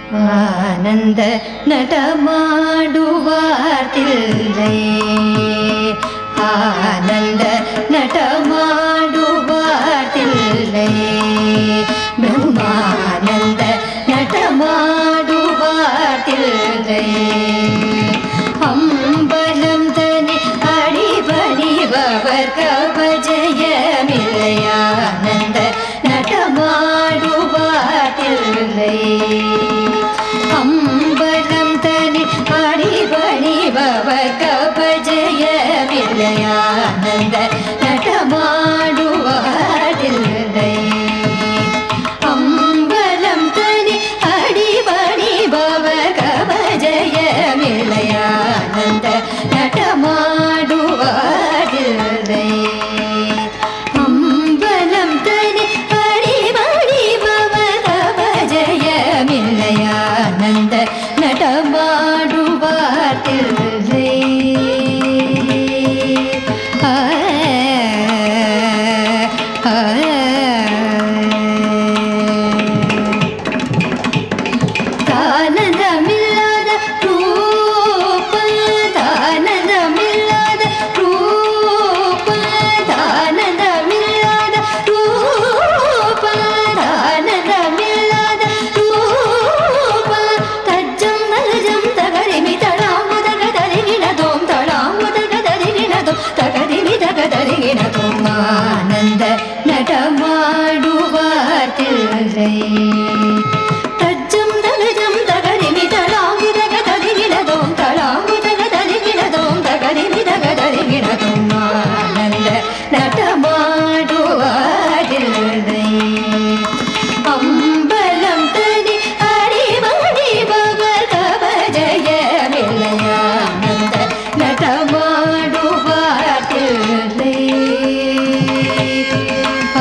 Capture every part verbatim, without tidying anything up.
ಆನಂದ ನಟ ಮಾಡುವಾರ್ತಿಲ್ಲೇ ಆನಂದ ನಟ ಮಾಡುವಾರ್ತಿಲ್ಲೇ ಬ್ರಹ್ಮಾನಂದ ನಟ ಮಾಡುವಾರ್ತಿಲ್ಲೇ அம்பலம் தனி அடிபணிபவர் கபஜயமில்லையானந்த நடமாடுவாதில்லை அம்பலம் தனி அடிபணிபவர் கபஜயமில்லையானந்த நடமாடுவாதில்லை அம்பலம் தனி அடிபணிபவர் கபஜயமில்லையானந்த நடமாடுவாதில்லை அம்பலம் தனி அடிபணிபவர் கபஜயமில்லையானந்த நடமாடுவாதில்லை ஆ ஆ தானந்தமில்லாத ரூப தானந்தமில்லாத ரூப தானந்தமில்லாத ரூப தானந்தமில்லாத ரூப தஜ்ஜம் நலஜம் தகரிமி தடாமுதக தரிகிணதோம் தடாமுதக தரிகிணதோம் தகரிமி தக தரிகிணதோம் ஆனந்த நடமாடுவார்தில்லை நடமாடுவாதில்லை அம்பலம் தனி அடிபணிபவர் கபஜயமில்லையானந்த நடமாடுவாதில்லை ஆ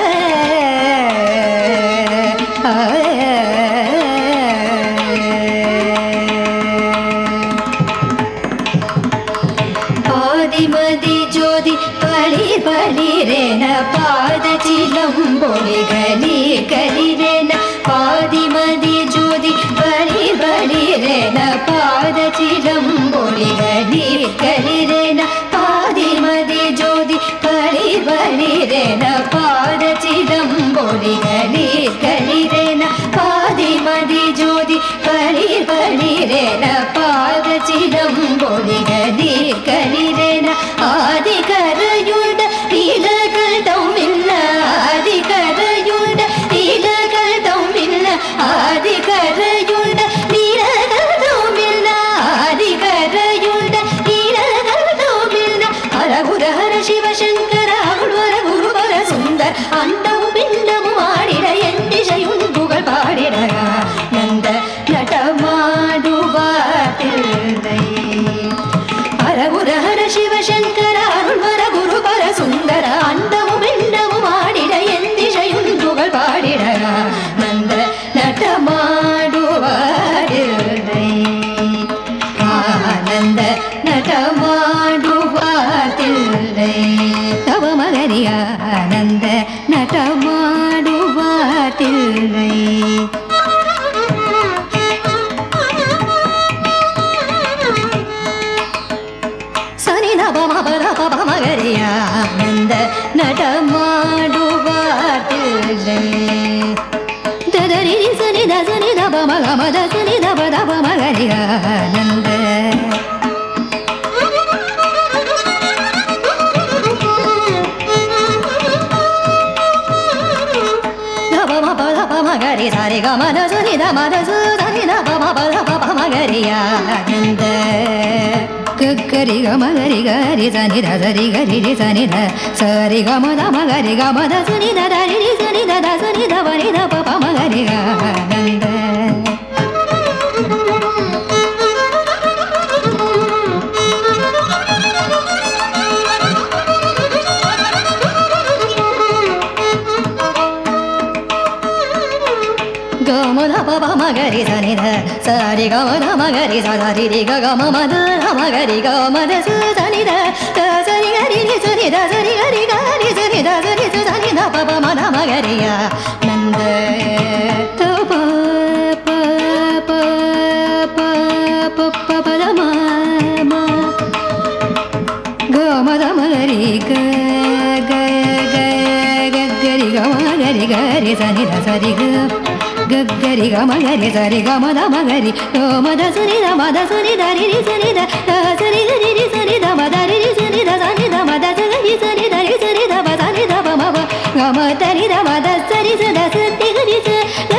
ஆ ஆதிமதி ஜோதி பளி பளிரேன பாதச்சிலம்பொலி கலி கலிரேன பாதிமதி ஜோதி பளி பளிரேன பாதச்சிலம்பொலி கலி கலிரேன பாதிமதி ஜோதி பளி பளிரேன பாதச்சிலம்பொலி கலி கலிரேன பாதிமதி ஜோதி பளி பளிரேன பாதச்சிலம்பொலி கலி கலிரேன ஆதிகரையுண்ட லீலகள் தௌமில்ல ஆதிகரையுண்ட லீலகள் தௌமில்ல ஆதிகரையுண்ட லீலகள் தௌமில்ல ஆதிகரையுண்ட லீலகள் தௌமில்ல ஹரகுர ஹர சிவசங்கர அருள்வர குருவர சுந்தர் அண்டமும் பிண்டமும் ஆடிட என் திசையுன் புகழ் பாடிட நந்த நடமாடுவாதில்லை ஹரகுர ஹர சிவசங்கர அருள்வர குருவர சுந்தர அண்டமும் பிண்டமும் ஆடிட என் திசையுன் புகழ் பாடிட நந்த நடமாடுவாதில்லை ஆனந்த நடமாடுவாதில்லை தவமகரி ஆனந்த நடமாடுவாதில்லை மகரியானந்த நடமாடுவாதில்லை ததரி சனித சனித பமகமத சனித பதப மகரியானந்த மகரி சாரி கமத சனித மத சுனித பம பத பப மகரியானந்த கரி கமகரி கரி சனித சரி கரி சனித சரி கமத மகரி கமத சுனித தரி சனித சனித வனித பப மகரி ஆனந்த గమద పప మగరి సనిద సరి గమద మగరి సరి రి గమ మద మగరి గమద సనిద సరి గరి సనిద సరి గరి గరి సనిద సరి సనిద పప మద మగరియా నంద తప ri ga ga ga ga ga ri ga ma ga ri ga ri sa ni da sa ri ga ga ga ri ga ma ga ri sa ri ga ma da ma ga ri do ma da sa ni da ma da sa ni da ri ri sa ni da da sa ri ga ri ri sa ni da ma da ri ri sa ni da sa ni da ma da sa ga ri sa ni da ri sa ni da ba sa ni da ba ma ba ga ma da ni da ma da sa ri sa da sa ti ga ri sa